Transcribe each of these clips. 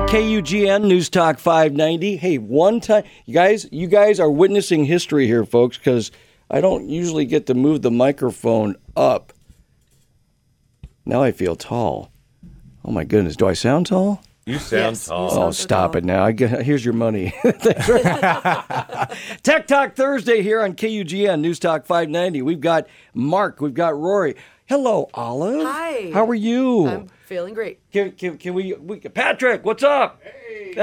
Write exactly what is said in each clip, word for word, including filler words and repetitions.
K U G N News Talk five ninety. Hey, one time, you guys, you guys are witnessing history here, folks, because I don't usually get to move the microphone up. Now I feel tall. Oh my goodness, do I sound tall? You sound Yes, tall. you sound Oh, so stop tall. it now. I get, here's your money. Tech Talk Thursday here on K U G N News Talk five ninety. We've got Mark. We've got Rory. Hello, Olive. Hi. How are you? I'm feeling great. Can, can, can we, we... Patrick, what's up? Hey.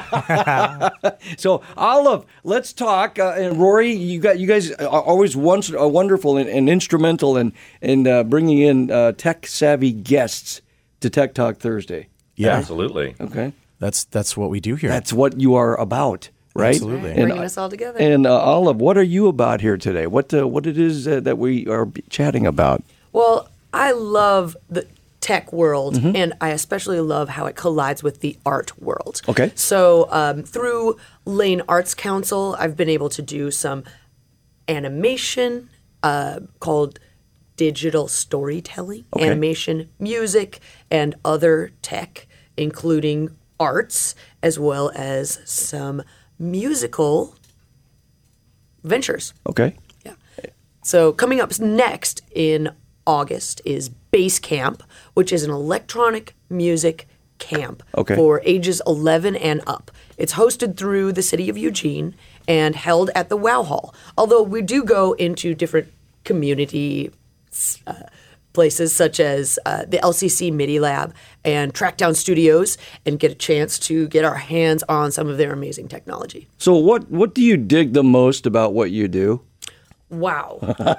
So, Olive, let's talk. Uh, and Rory, you got you guys are always once uh, wonderful and, and instrumental in, in uh, bringing in uh, tech-savvy guests to Tech Talk Thursday. Yeah, Absolutely. Okay. that's that's what we do here. That's what you are about, right? Absolutely. And, Bringing us all together. and uh, Olive, what are you about here today? What uh, what it is uh, that we are b- chatting about? Well, I love the tech world, Mm-hmm. and I especially love how it collides with the art world. Okay. So um, through Lane Arts Council, I've been able to do some animation uh, called digital storytelling, Okay. animation, music, and other tech, including arts, as well as some musical ventures. Okay. Yeah. So coming up next in August is Bass Camp, which is an electronic music camp Okay. for ages eleven and up. It's hosted through the city of Eugene and held at the Wow Hall. Although we do go into different community uh, places such as uh, the L C C MIDI Lab and Trackdown Studios and get a chance to get our hands on some of their amazing technology. So what what do you dig the most about what you do? Wow.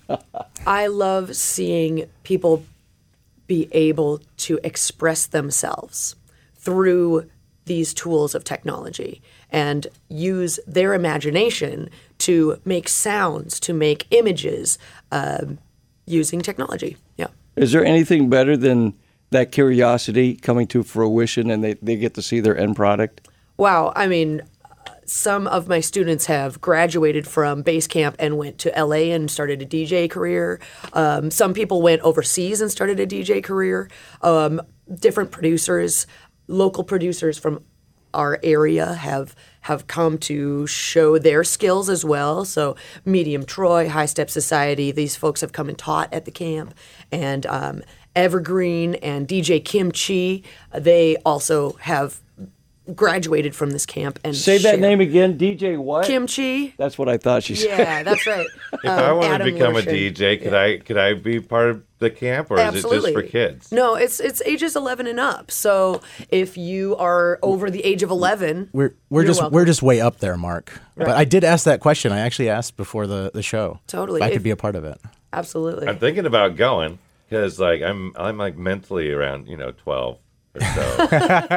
I love seeing people be able to express themselves through these tools of technology and use their imagination to make sounds, to make images um using technology. Yeah. Is there anything better than that curiosity coming to fruition and they, they get to see their end product? Wow. I mean, some of my students have graduated from Bass Camp and went to L A and started a D J career. Um, some people went overseas and started a D J career. Um, different producers, local producers from our area have have come to show their skills as well. So Medium Troy, High Step Society, these folks have come and taught at the camp. And um, Evergreen and D J Kim Chi, they also have graduated from this camp and Say that shared. name again, D J what? Kim Chi. That's what I thought she said. Yeah, that's right. If I Um, want Adam to become Lorshin. a D J, could I could I be part of the camp, or Absolutely. is it just for kids? No, it's it's ages eleven and up. So if you are over the age of eleven, We're we're you're just welcome. we're just way up there, Mark. But I did ask that question. I actually asked before the, the show. Totally. If I If- could be a part of it. Absolutely. I'm thinking about going because like I'm I'm like mentally around you know twelve or so.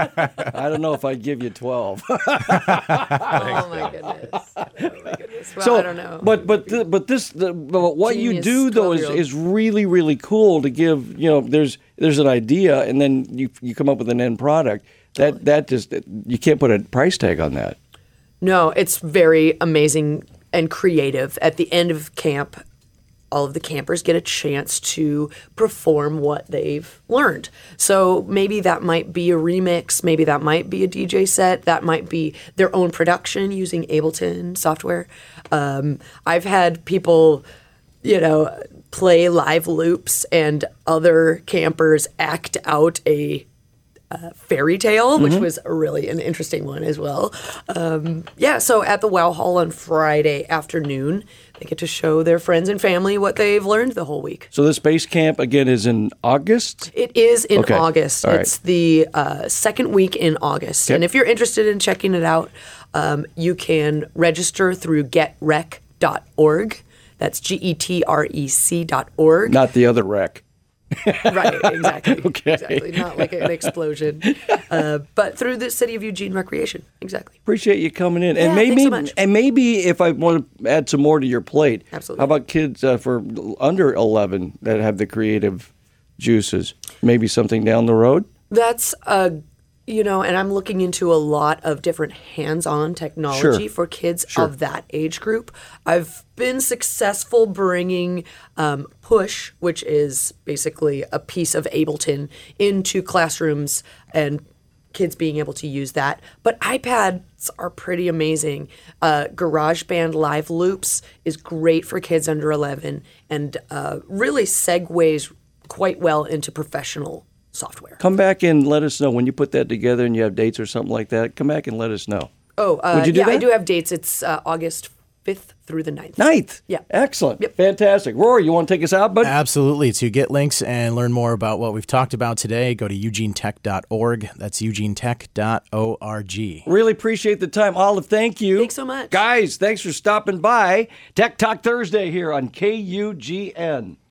I don't know if I'd give you twelve. Oh my goodness. Oh my goodness. Well, I don't know. But but th- but this the, but what you Genius do though is, twelve-year-old. is really really cool to give, you know, there's there's an idea and then you you come up with an end product. That that just you can't put a price tag on that. No, it's very amazing and creative. At the end of camp, all of the campers get a chance to perform what they've learned. So maybe that might be a remix, maybe that might be a D J set, that might be their own production using Ableton software. Um, I've had people, you know, play live loops and other campers act out a uh, fairy tale, which was a really an interesting one as well. Um, yeah, so at the Wow Hall on Friday afternoon, they get to show their friends and family what they've learned the whole week. So this base camp again is in August. It is in Okay. August. All right. It's the uh, second week in August. Okay. And if you're interested in checking it out, um, you can register through get rec dot org. That's G E T R E C dot org. Not the other wreck. Right, exactly. Okay. Exactly. Not like an explosion. Uh, but through the City of Eugene Recreation. Exactly. Appreciate you coming in. And Yeah, maybe thanks so much. and maybe if I want to add some more to your plate. Absolutely. How about kids uh, for under eleven that have the creative juices? Maybe something down the road? That's a, you know, and I'm looking into a lot of different hands-on technology Sure. for kids Sure. of that age group. I've been successful bringing um, Push, which is basically a piece of Ableton, into classrooms and kids being able to use that. But iPads are pretty amazing. Uh, GarageBand Live Loops is great for kids under eleven and uh, really segues quite well into professional software. Come back and let us know when you put that together and you have dates or something like that. Come back and let us know. Oh, uh, Would you do yeah, that? I do have dates. It's uh, August fifth through the ninth. Ninth. Yeah. Excellent. Yep. Fantastic. Rory, you want to take us out, bud? Absolutely. To get links and learn more about what we've talked about today, go to eugene tech dot org. That's eugene tech dot org. Really appreciate the time. Olive, thank you. Thanks so much. Guys, thanks for stopping by. Tech Talk Thursday here on K U G N.